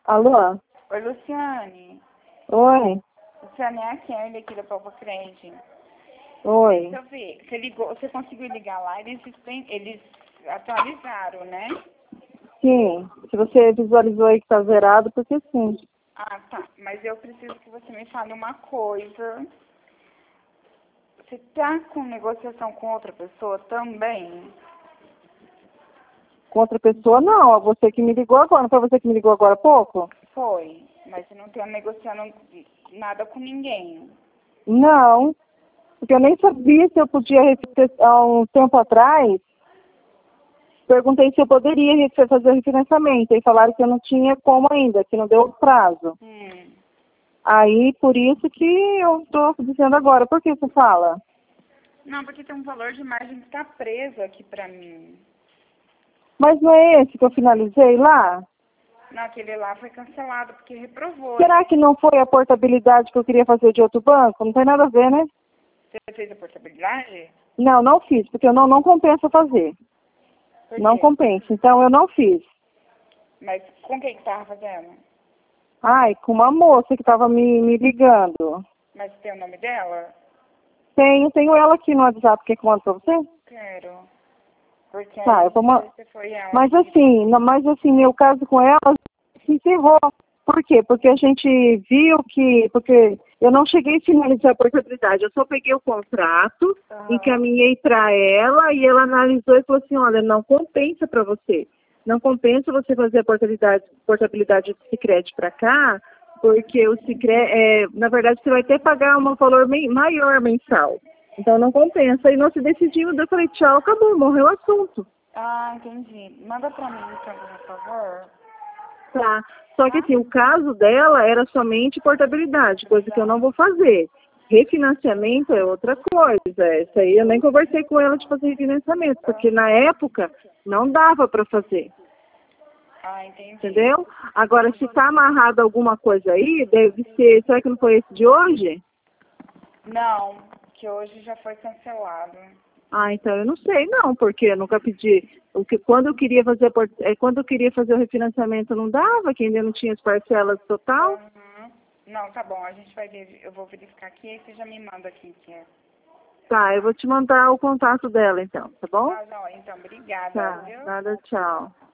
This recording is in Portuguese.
Alô? Oi, Luciane. Oi? Luciane, é a Kelly aqui da Popa Crente. Oi? Deixa eu ver. Você ligou, você conseguiu ligar lá, eles atualizaram, né? Sim. Se você visualizou aí que tá zerado, porque sim. Ah, tá. Mas eu preciso que você me fale uma coisa. Você tá com negociação com outra pessoa também? Com outra pessoa, não. É você que me ligou agora. Não foi você que me ligou agora há pouco? Foi. Mas você não tá negociando nada com ninguém. Não. Porque eu nem sabia se eu podia há um tempo atrás. Perguntei se eu poderia fazer o refinanciamento. E falaram que eu não tinha como ainda, que não deu prazo. Aí, por isso que eu estou dizendo agora. Por que você fala? Não, porque tem um valor de margem que tá preso aqui pra mim. Mas não é esse que eu finalizei lá? Não, aquele lá foi cancelado porque reprovou. Será que não foi a portabilidade que eu queria fazer de outro banco? Não tem nada a ver, né? Você fez a portabilidade? Não, não fiz, porque eu não compensa fazer. Por Não quê? compensa, então eu não fiz. Mas com quem que tava fazendo? Ai, com uma moça que estava me ligando. Mas tem o nome dela? Tenho ela aqui no WhatsApp, quer que eu mando pra você? Quero. Porque Tá, aí eu vou não sei mandar. se foi ela. Mas assim, meu caso com ela se encerrou. Por quê? Porque a gente viu porque eu não cheguei a finalizar a portabilidade, eu só peguei o contrato, encaminhei para ela e ela analisou e falou assim, olha, não compensa para você. Não compensa você fazer a portabilidade do Sicredi para cá, porque o Sicredi, na verdade, você vai ter que pagar um valor maior mensal. Então não compensa. E nós se decidimos, eu falei, tchau, acabou, morreu o assunto. Ah, entendi. Manda pra mim, então, por favor. Tá. Só que assim, o caso dela era somente portabilidade, coisa que eu não vou fazer. Refinanciamento é outra coisa. Isso aí eu nem conversei com ela de fazer refinanciamento, porque na época não dava para fazer. Ah, entendi. Entendeu? Agora, se está amarrado alguma coisa aí, deve ser. Será que não foi esse de hoje? Não, que hoje já foi cancelado. Ah, então eu não sei não, porque eu nunca pedi. Quando eu queria fazer o refinanciamento não dava, que ainda não tinha as parcelas total. Uhum. Não, tá bom, a gente vai ver, eu vou verificar aqui e você já me manda aqui que é. Tá, eu vou te mandar o contato dela então, tá bom? Tá, não, então, obrigada, Tá, viu? nada, tchau.